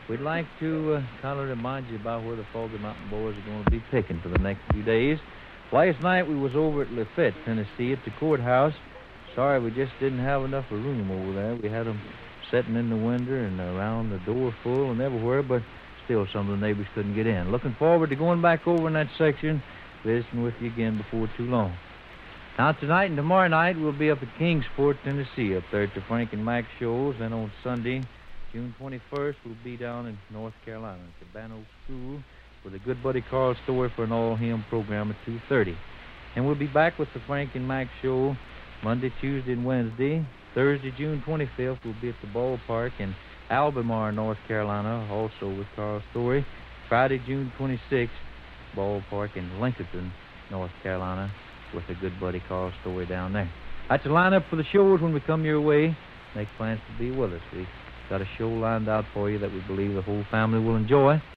we'd like to kind of remind you about where the Foggy Mountain Boys are going to be picking for the next few days. Last night we was over at Lafayette, Tennessee, at the courthouse. Sorry, we just didn't have enough room over there. We had them sitting in the window and around the door full and everywhere, but still some of the neighbors couldn't get in. Looking forward to going back over in that section, visiting with you again before too long. Now, tonight and tomorrow night, we'll be up at Kingsport, Tennessee, up there at the Frank and Mac shows. Then on Sunday, June 21st, we'll be down in North Carolina at the Banno School with a Good Buddy Carl Story for an all-hymn program at 2:30. And we'll be back with the Frank and Mac show Monday, Tuesday, and Wednesday. Thursday, June 25th, we'll be at the ballpark in Albemarle, North Carolina, also with Carl Story. Friday, June 26th, ballpark in Lincoln, North Carolina, with a Good Buddy Carl Story down there. That's the lineup for the shows when we come your way. Make plans to be with us. We've got a show lined out for you that we believe the whole family will enjoy.